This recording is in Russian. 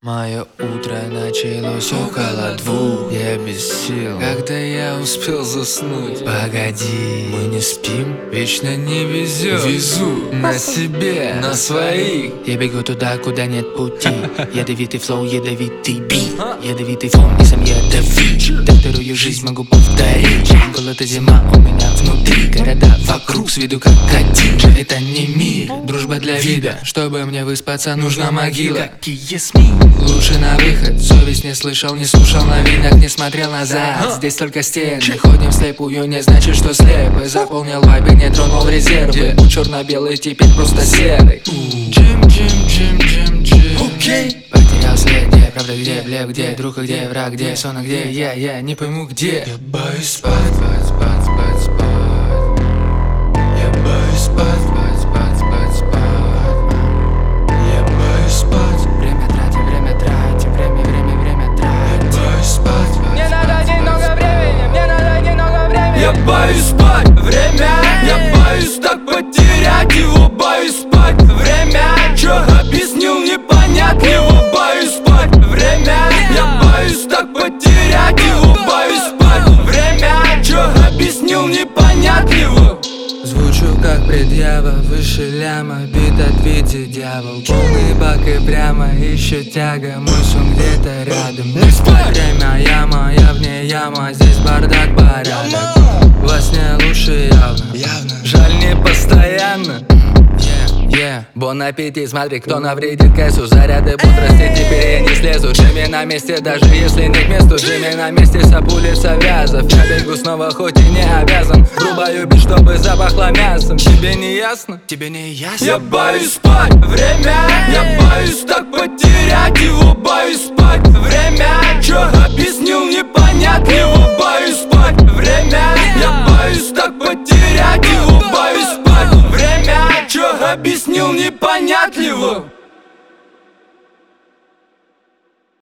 Мое утро началось около 2. Я без сил, когда я успел заснуть. Погоди, мы не спим, вечно не везет. Везу на себе, на своих. Я бегу туда, куда нет пути. Ядовитый флоу, ядовитый бит, ядовитый фон, и сам ядовит. Докторую жизнь могу повторить. Голод и зима у меня внутри. Города вокруг с виду как один. Это не мир, дружба для вида. Чтобы мне выспаться, нужна могила. Какие СМИ? Лучше на выход, совесть не слышал, не слушал новинок, не смотрел назад. Здесь только стены, ходим вслепую, не значит, что слепый. Заполнил вайбы, не тронул резервы. Черно-белый теперь просто серый. Джим, окей. Потерял след, где правда, где лев, где друг, где враг, где сон, где я не пойму где. Я боюсь спать. Я боюсь спать. Я боюсь спать, время. Я боюсь так потерять его. Боюсь спать, время. Чё объяснил, непонятливо. Боюсь спать, время. Я боюсь так потерять его. Боюсь спать, время. Чё объяснил, непонятливо. Звучу как предъява, выше ляма, бит от Вити дьявол. Полный бак и прямо ищу тяга, мой сон где-то рядом. Не спать, время яма, я вне яма, здесь бардак, порядок. Во сне лучше явно, жаль не постоянно. Бон аппетит, смотри, кто навредит кэсу. Заряды бодрости, теперь я не слезу. Джимми на месте, даже если не к месту. Джимми на месте, сапулица вязов. Я бегу снова, хоть и не обязан. Рубаю бит, чтобы запахло мясом. Тебе не ясно? Тебе не ясно? Я боюсь спать, время. Я боюсь так потерять его. Боюсь спать, время. Чё объяснил, непонятливо. Боюсь спать, время. Я боюсь так потерять его. Боюсь спать, время. Чё объяснил, непонятливо.